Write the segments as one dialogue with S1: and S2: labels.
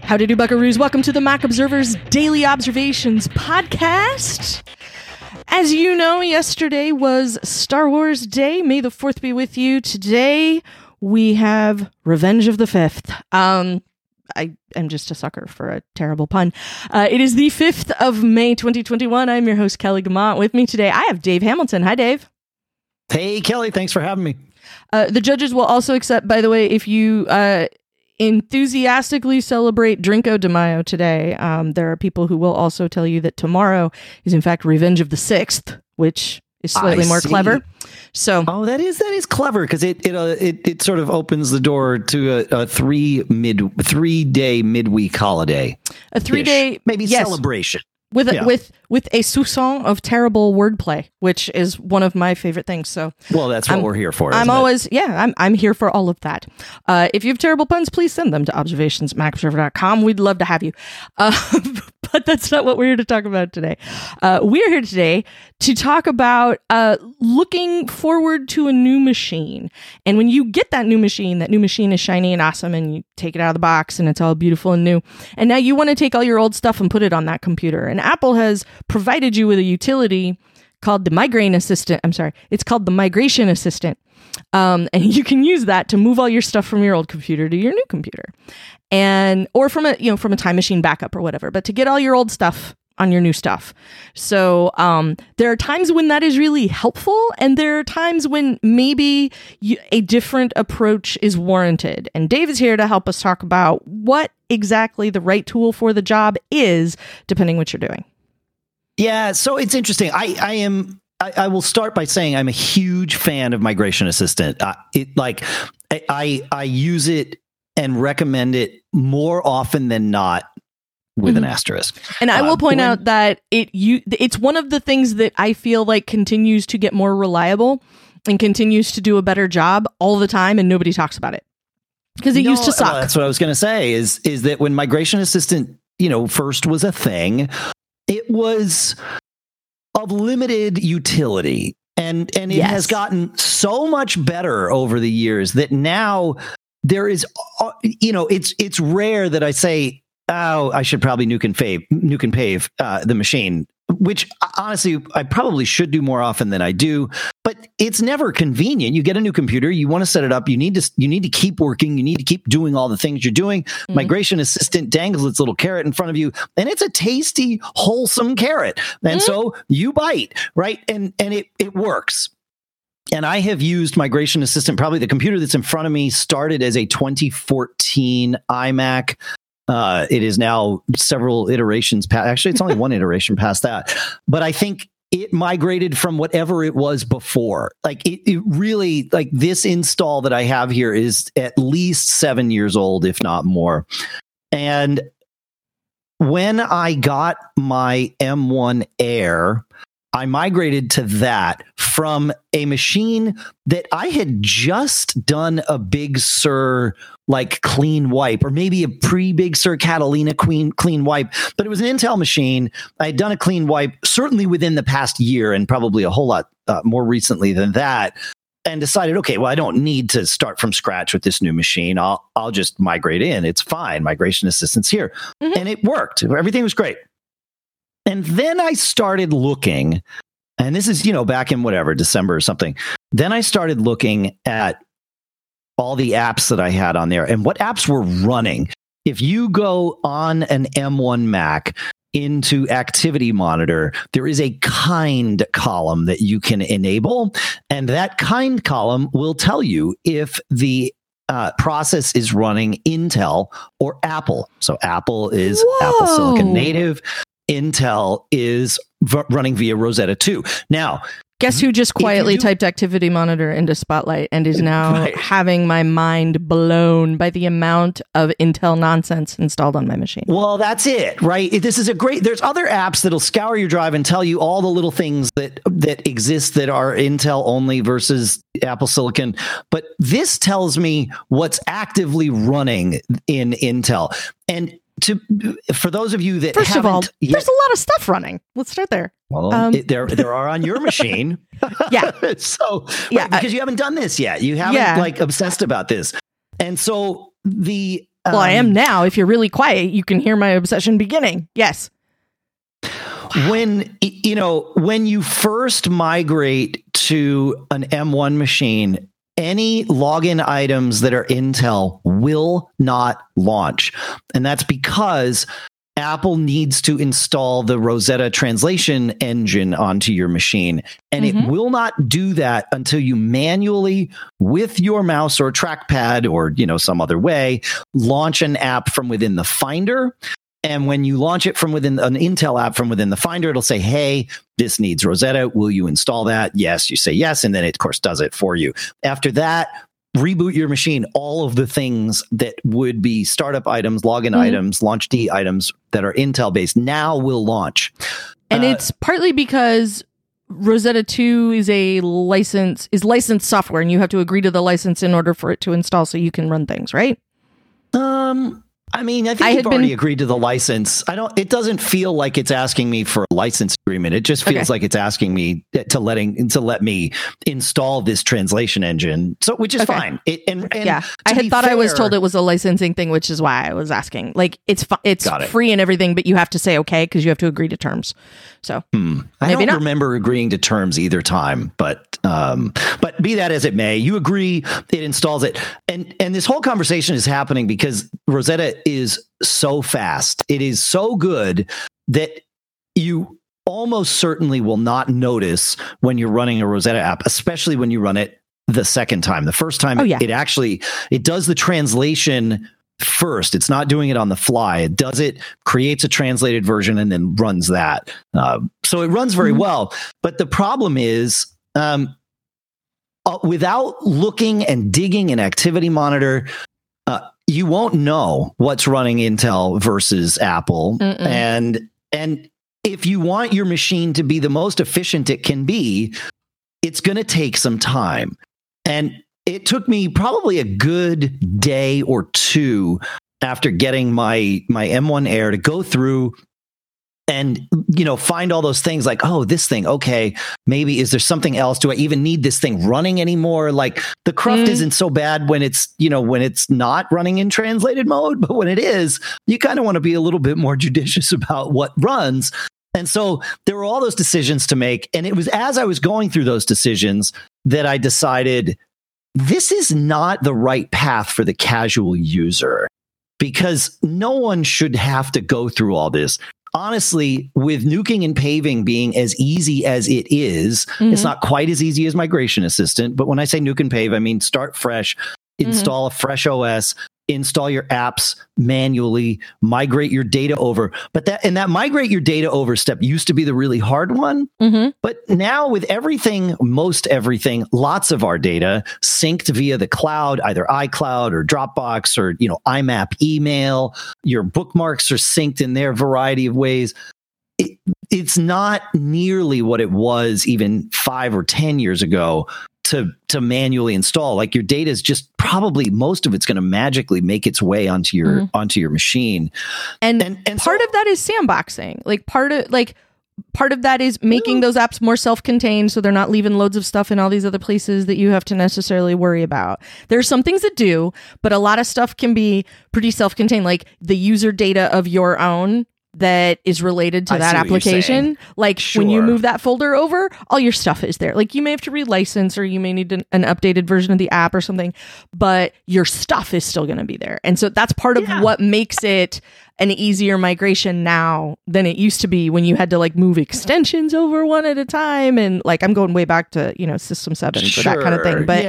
S1: Howdy do, buckaroos. Welcome to the Mac Observer's Daily Observations podcast. As you know, yesterday was Star Wars Day. May the 4th be with you. Today, we have Revenge of the 5th. I am just a sucker for a terrible pun. It is the 5th of May, 2021. I'm your host, Kelly Gamont. With me today, I have Dave Hamilton. Hi, Dave.
S2: Hey, Kelly. Thanks for having me.
S1: The judges will also accept, by the way, if you enthusiastically celebrate Drinko de Mayo today, there are people who will also tell you that tomorrow is, in fact, Revenge of the 6th, which is slightly more clever. So,
S2: that is clever because it sort of opens the door to a 3-day midweek holiday,
S1: a 3-day
S2: maybe celebration
S1: with a soupçon of terrible wordplay, which is one of my favorite things. So,
S2: well, that's what we're here for.
S1: I'm here for all of that. If you have terrible puns, please send them to observations@macobserver.com. We'd love to have you. But that's not what we're here to talk about today. We're here today to talk about looking forward to a new machine. And when you get that new machine is shiny and awesome, and you take it out of the box and it's all beautiful and new. And now you want to take all your old stuff and put it on that computer. And Apple has provided you with a utility called the Migration Assistant. It's called the Migration Assistant. And you can use that to move all your stuff from your old computer to your new computer, or from a time machine backup or whatever, but to get all your old stuff on your new stuff. So there are times when that is really helpful, and there are times when maybe a different approach is warranted. And Dave is here to help us talk about what exactly the right tool for the job is, depending what you're doing.
S2: Yeah, so it's interesting. I will start by saying I'm a huge fan of Migration Assistant. I use it and recommend it more often than not with an asterisk.
S1: And I will point out that it's one of the things that I feel like continues to get more reliable and continues to do a better job all the time, and nobody talks about it because it used to suck.
S2: That's what I was going to say is that when Migration Assistant, first was a thing, it was of limited utility, and it has gotten so much better over the years that now there is, it's rare that I say, oh, I should probably nuke and pave the machine, which honestly I probably should do more often than I do, but it's never convenient. You get a new computer, you want to set it up, you need to keep working, you need to keep doing all the things you're doing. Migration Assistant dangles its little carrot in front of you, and it's a tasty, wholesome carrot. And so you bite, right? And it works. And I have used Migration Assistant, probably the computer that's in front of me started as a 2014 iMac. It is now several iterations past. Actually, it's only one iteration past that. But I think it migrated from whatever it was before. Like it really, like this install that I have here is at least 7 years old, if not more. And when I got my M1 Air, I migrated to that from a machine that I had just done a Big Sur clean wipe, or maybe a pre-Big Sur Catalina clean wipe, but it was an Intel machine. I had done a clean wipe certainly within the past year, and probably a whole lot more recently than that, and decided, okay, well, I don't need to start from scratch with this new machine. I'll just migrate in. It's fine. Migration Assistant's here. And it worked. Everything was great. And then I started looking, and this is, back in December or something. Then I started looking at all the apps that I had on there and what apps were running. If you go on an M1 Mac into Activity Monitor, there is a kind column that you can enable. And that kind column will tell you if the process is running Intel or Apple. So Apple is Apple Silicon Native. Intel is running via Rosetta 2. Now,
S1: guess who just quietly typed Activity Monitor into Spotlight and is now having my mind blown by the amount of Intel nonsense installed on my machine?
S2: Well, that's it, right? This is there's other apps that'll scour your drive and tell you all the little things that exist that are Intel only versus Apple Silicon. But this tells me what's actively running in Intel. And for those of you that
S1: First of all, there's a lot of stuff running. Let's start there.
S2: Well, there are on your machine.
S1: Yeah.
S2: So, because you haven't done this yet. You haven't obsessed about this. And so the
S1: Well, I am now. If you're really quiet, you can hear my obsession beginning. Yes.
S2: When you first migrate to an M1 machine, any login items that are Intel will not launch. And that's because Apple needs to install the Rosetta translation engine onto your machine. And it will not do that until you manually, with your mouse or trackpad or, some other way, launch an app from within the Finder. And when you launch it from within an Intel app from within the Finder, it'll say, hey, this needs Rosetta. Will you install that? Yes, you say yes. And then it, of course, does it for you. After that, reboot your machine. All of the things that would be startup items, login items, launch D items that are Intel based now will launch.
S1: And it's partly because Rosetta 2 is licensed software, and you have to agree to the license in order for it to install so you can run things, right?
S2: I think you've already agreed to the license. It doesn't feel like it's asking me for a license agreement. It just feels like it's asking me to let me install this translation engine. So, which is fine.
S1: I had thought I was told it was a licensing thing, which is why I was asking. Like, it's free and everything, but you have to say okay because you have to agree to terms. So
S2: I don't remember agreeing to terms either time, but be that as it may, you agree, it installs it. And this whole conversation is happening because Rosetta is so fast. It is so good that you almost certainly will not notice when you're running a Rosetta app, especially when you run it the second time. The first time, it does the translation first. It's not doing it on the fly. It does it, creates a translated version, and then runs that. So it runs very well. But the problem is, without looking and digging in Activity Monitor, you won't know what's running Intel versus Apple. And if you want your machine to be the most efficient it can be, it's going to take some time. And it took me probably a good day or two after getting my M1 Air to go through and, find all those things like, oh, this thing, okay, maybe is there something else? Do I even need this thing running anymore? Like, the cruft isn't so bad when it's, when it's not running in translated mode, but when it is, you kind of want to be a little bit more judicious about what runs. And so there were all those decisions to make. And it was as I was going through those decisions that I decided this is not the right path for the casual user, because no one should have to go through all this. Honestly, with nuking and paving being as easy as it is, it's not quite as easy as Migration Assistant. But when I say nuke and pave, I mean start fresh, install a fresh OS, install your apps manually, migrate your data over. But that migrate your data over step used to be the really hard one. But now with most everything, lots of our data synced via the cloud, either iCloud or Dropbox or, IMAP email, your bookmarks are synced in their variety of ways. It's not nearly what it was even 5 or 10 years ago to manually install. Like, your data is just probably most of it's going to magically make its way onto your machine.
S1: And part of that is sandboxing. Like, part of that is making those apps more self-contained, so they're not leaving loads of stuff in all these other places that you have to necessarily worry about. There's some things that do, but a lot of stuff can be pretty self-contained, like the user data of your own that is related to that application. Like, when you move that folder over, all your stuff is there. Like, you may have to relicense, or you may need an updated version of the app or something, but your stuff is still going to be there. And so that's part of what makes it an easier migration now than it used to be, when you had to move extensions over one at a time. And I'm going way back to, System 7 for that kind of thing. But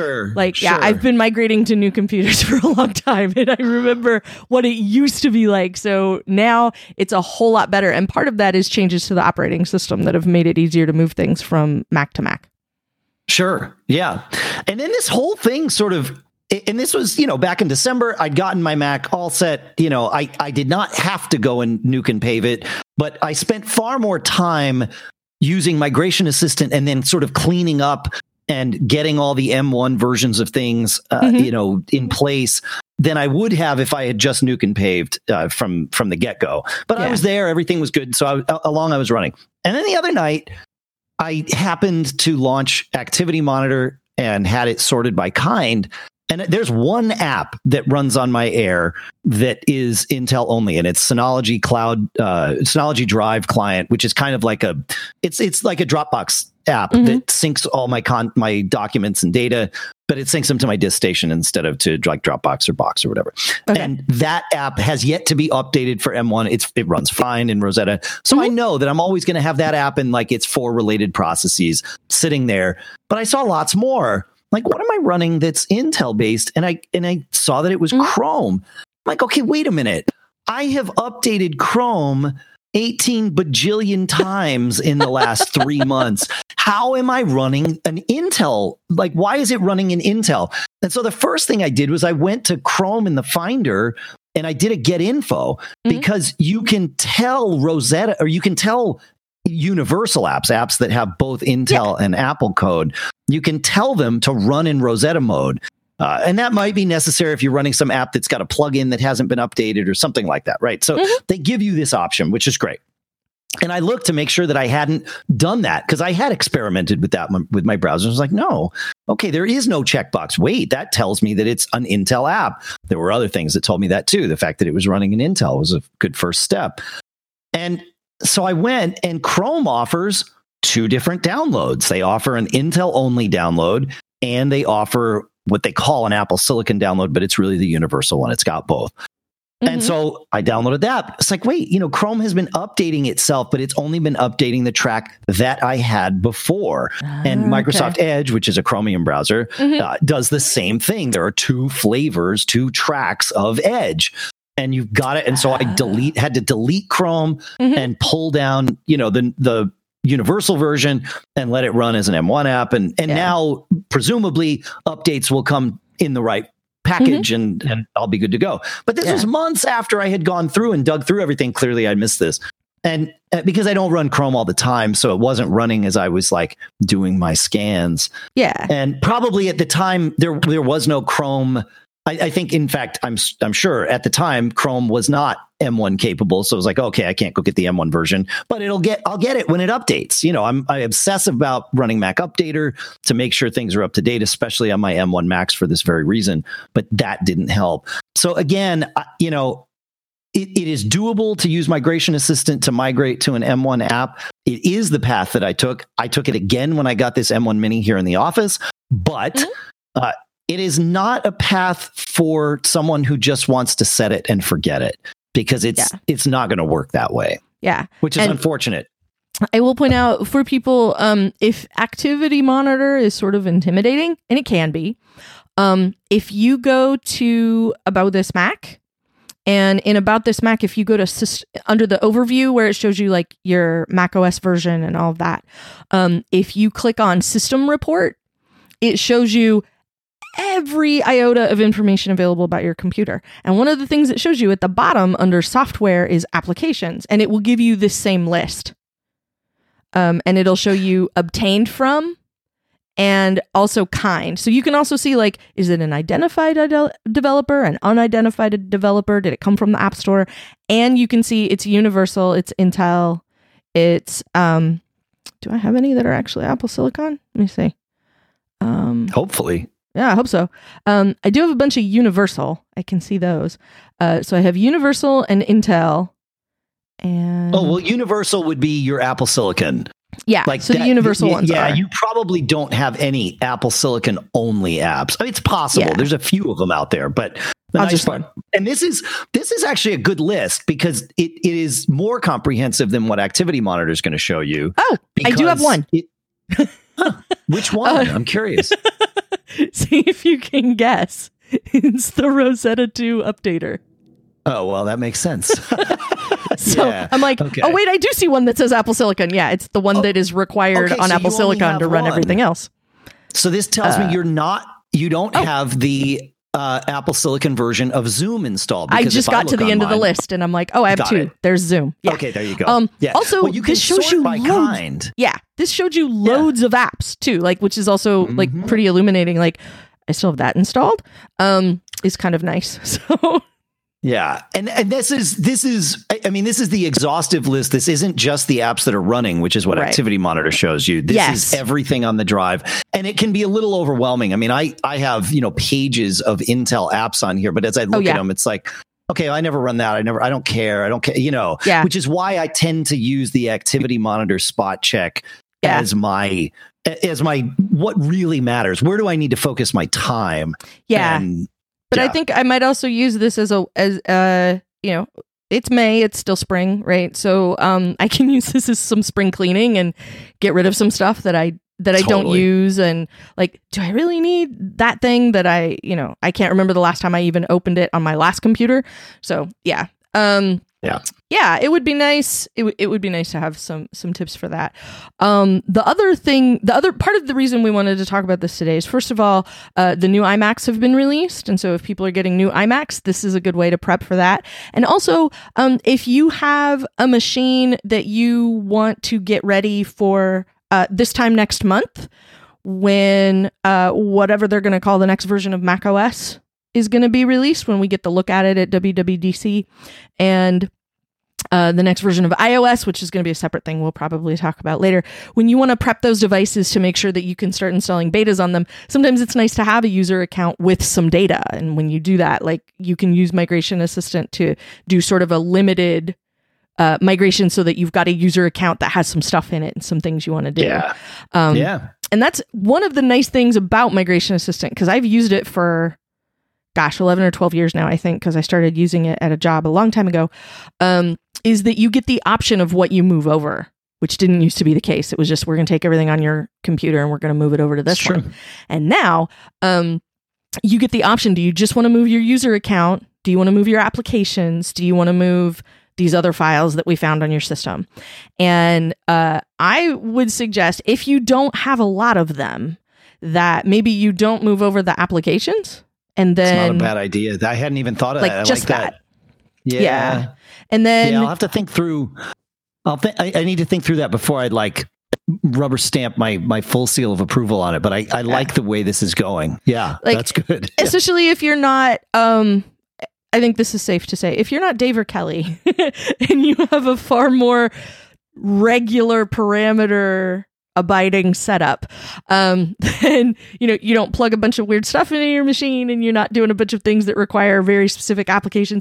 S1: I've been migrating to new computers for a long time, and I remember what it used to be like. So now it's a whole lot better. And part of that is changes to the operating system that have made it easier to move things from Mac to Mac.
S2: Sure. Yeah. And then this whole thing sort of, and this was, back in December, I'd gotten my Mac all set. I did not have to go and nuke and pave it, but I spent far more time using Migration Assistant and then sort of cleaning up and getting all the M1 versions of things, in place than I would have if I had just nuke and paved from the get-go. But I was there, everything was good, so I was running. And then the other night, I happened to launch Activity Monitor and had it sorted by kind. And there's one app that runs on my Air that is Intel only, and it's Synology Synology Drive client, which is kind of like it's like a Dropbox app that syncs all my documents and data, but it syncs them to my disk station instead of to like Dropbox or Box or whatever. Okay. And that app has yet to be updated for M1. It runs fine in Rosetta. So I know that I'm always going to have that app and like its 4 related processes sitting there. But I saw lots more. Like, what am I running that's Intel based? And I saw that it was Chrome. I'm like, okay, wait a minute. I have updated Chrome 18 bajillion times in the last 3 months. How am I running an Intel? Like, why is it running an Intel? And so the first thing I did was I went to Chrome in the Finder and I did a get info because you can tell Rosetta, or you can tell universal apps that have both Intel and Apple code. You can tell them to run in Rosetta mode. And that might be necessary if you're running some app that's got a plugin that hasn't been updated or something like that, right? So they give you this option, which is great. And I looked to make sure that I hadn't done that because I had experimented with that with my browser. I was like, no, okay, there is no checkbox. Wait, that tells me that it's an Intel app. There were other things that told me that too. The fact that it was running an Intel was a good first step. And so I went, and Chrome offers 2 different downloads. They offer an Intel only download, and they offer what they call an Apple Silicon download, but it's really the universal one. It's got both. And so I downloaded that. It's like, wait, Chrome has been updating itself, but it's only been updating the track that I had before. And Microsoft Edge, which is a Chromium browser, does the same thing. There are 2 flavors, 2 tracks of Edge. And you've got it. And so I had to delete Chrome and pull down, the universal version and let it run as an M1 app. And now presumably updates will come in the right package and I'll be good to go. But this was months after I had gone through and dug through everything. Clearly I missed this. And because I don't run Chrome all the time, so it wasn't running as I was like doing my scans. Yeah. And probably at the time there was no Chrome. I think, in fact, I'm sure at the time Chrome was not M1 capable, so I was like, okay, I can't go get the M1 version, but I'll get it when it updates. I obsess about running Mac Updater to make sure things are up to date, especially on my M1 Macs for this very reason. But that didn't help. So again, it is doable to use Migration Assistant to migrate to an M1 app. It is the path that I took. I took it again when I got this M1 Mini here in the office, but it is not a path for someone who just wants to set it and forget it, because it's not going to work that way. Yeah. Which is unfortunate.
S1: I will point out for people, if Activity Monitor is sort of intimidating, and it can be, if you go to About This Mac, and in About This Mac, if you go to under the overview where it shows you like your Mac OS version and all of that, if you click on System Report, it shows you every iota of information available about your computer. And one of the things it shows you at the bottom under software is applications, and it will give you this same list. And it'll show you obtained from and also kind. So you can also see, like, is it an identified developer, an unidentified developer? Did it come from the App Store? And you can see it's universal, it's Intel, it's, do I have any that are actually Apple Silicon? Let me see.
S2: Hopefully.
S1: Yeah, I hope so. I do have a bunch of Universal. I can see those. So I have Universal and Intel. And
S2: Universal would be your Apple Silicon.
S1: Yeah, like so the Universal ones are.
S2: You probably don't have any Apple Silicon only apps. I mean, it's possible. Yeah. There's a few of them out there, but the nice part, and this is actually a good list because it is more comprehensive than what Activity Monitor is going to show you.
S1: Oh, I do have one.
S2: Which one? I'm curious.
S1: See if you can guess. It's the Rosetta 2 updater.
S2: Oh, well, that makes sense.
S1: So I'm like, oh, wait, I do see one that says Apple Silicon. Yeah, it's the one that is required on Apple Silicon to run everything else.
S2: So this tells me you don't have the Apple Silicon version of Zoom installed.
S1: I just got to the end of the list and I'm like, oh, I have 2. There's Zoom. Yeah.
S2: Okay, there you go.
S1: Also,
S2: you can
S1: this shows
S2: sort
S1: you
S2: by kind.
S1: Yeah, this showed you loads of apps too, like, which is also like pretty illuminating. Like, I still have that installed. Is kind of nice. So
S2: Yeah. And this is the exhaustive list. This isn't just the apps that are running, which is what Activity Monitor shows you. This is everything on the drive. And it can be a little overwhelming. I mean, I have, pages of Intel apps on here, but as I look at them, it's like, okay, I never run that. I don't care, which is why I tend to use the Activity Monitor spot check as my what really matters. Where do I need to focus my time?
S1: Yeah. But I think I might also use this as it's May, it's still spring, right? So I can use this as some spring cleaning and get rid of some stuff that I don't use. And like, do I really need that thing that I can't remember the last time I even opened it on my last computer. So yeah. It would be nice. It would be nice to have some tips for that. The other part of the reason we wanted to talk about this today is, first of all, the new iMacs have been released. And so if people are getting new iMacs, this is a good way to prep for that. And also, if you have a machine that you want to get ready for this time next month, when whatever they're going to call the next version of macOS is going to be released, when we get to look at it at WWDC, and the next version of iOS, which is going to be a separate thing we'll probably talk about later. When you want to prep those devices to make sure that you can start installing betas on them, sometimes it's nice to have a user account with some data. And when you do that, like, you can use Migration Assistant to do sort of a limited migration so that you've got a user account that has some stuff in it and some things you want to do. And that's one of the nice things about Migration Assistant, because I've used it for 11 or 12 years now, I think, because I started using it at a job a long time ago, is that you get the option of what you move over, which didn't used to be the case. It was just, we're going to take everything on your computer and we're going to move it over to this one. And now you get the option. Do you just want to move your user account? Do you want to move your applications? Do you want to move these other files that we found on your system? And I would suggest, if you don't have a lot of them, that maybe you don't move over the applications. And then
S2: it's not a bad idea. I hadn't even thought of that. I
S1: just
S2: like that.
S1: Yeah. And then
S2: I'll have to think through. I need to think through that before I'd rubber stamp my full seal of approval on it. But I like the way this is going. Yeah, that's good.
S1: Especially if you're not, I think this is safe to say, if you're not Dave or Kelly and you have a far more regular parameter abiding setup, then you don't plug a bunch of weird stuff into your machine, and you're not doing a bunch of things that require very specific applications.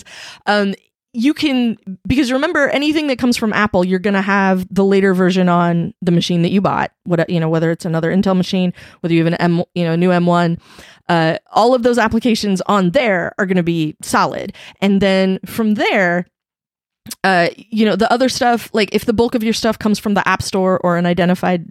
S1: You can, because remember, anything that comes from Apple, you're going to have the later version on the machine that you bought. Whether it's another Intel machine, whether you have an new M1, all of those applications on there are going to be solid. And then from there, the other stuff, like if the bulk of your stuff comes from the App Store or an identified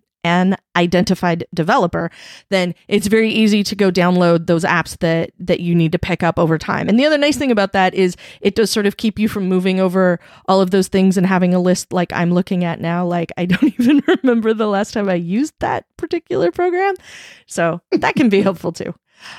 S1: developer, then it's very easy to go download those apps that you need to pick up over time. And the other nice thing about that is it does sort of keep you from moving over all of those things and having a list like I'm looking at now. Like, I don't even remember the last time I used that particular program. So that can be helpful too.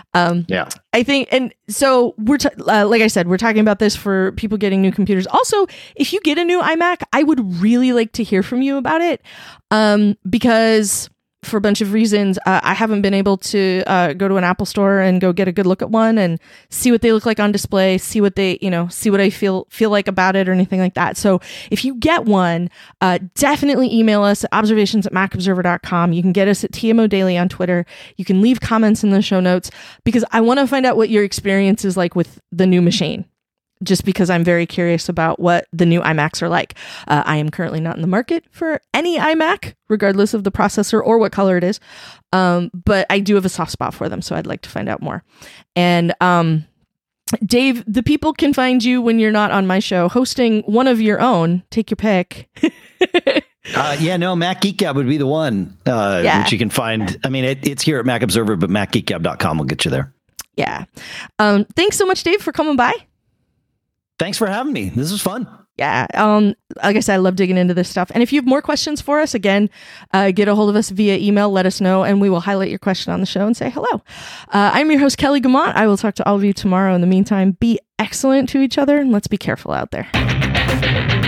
S1: I think, and so we're like I said, we're talking about this for people getting new computers. Also, if you get a new iMac, I would really like to hear from you about it, because for a bunch of reasons, I haven't been able to go to an Apple store and go get a good look at one and see what they look like on display, see what I feel like about it or anything like that. So if you get one, definitely email us at observations@macobserver.com. You can get us at TMO Daily on Twitter. You can leave comments in the show notes, because I want to find out what your experience is like with the new machine. Just because I'm very curious about what the new iMacs are like. I am currently not in the market for any iMac, regardless of the processor or what color it is. But I do have a soft spot for them, so I'd like to find out more. And Dave, the people can find you when you're not on my show, hosting one of your own. Take your pick.
S2: Mac Geek Gab would be the one, which you can find. I mean, it's here at Mac Observer, but MacGeekGab.com will get you there. Yeah.
S1: Thanks so much, Dave, for coming by.
S2: Thanks for having me. This was fun.
S1: Yeah. Like I said, I love digging into this stuff. And if you have more questions for us, again, get a hold of us via email, let us know, and we will highlight your question on the show and say hello. I'm your host, Kelly Guimont. I will talk to all of you tomorrow. In the meantime, be excellent to each other, and let's be careful out there.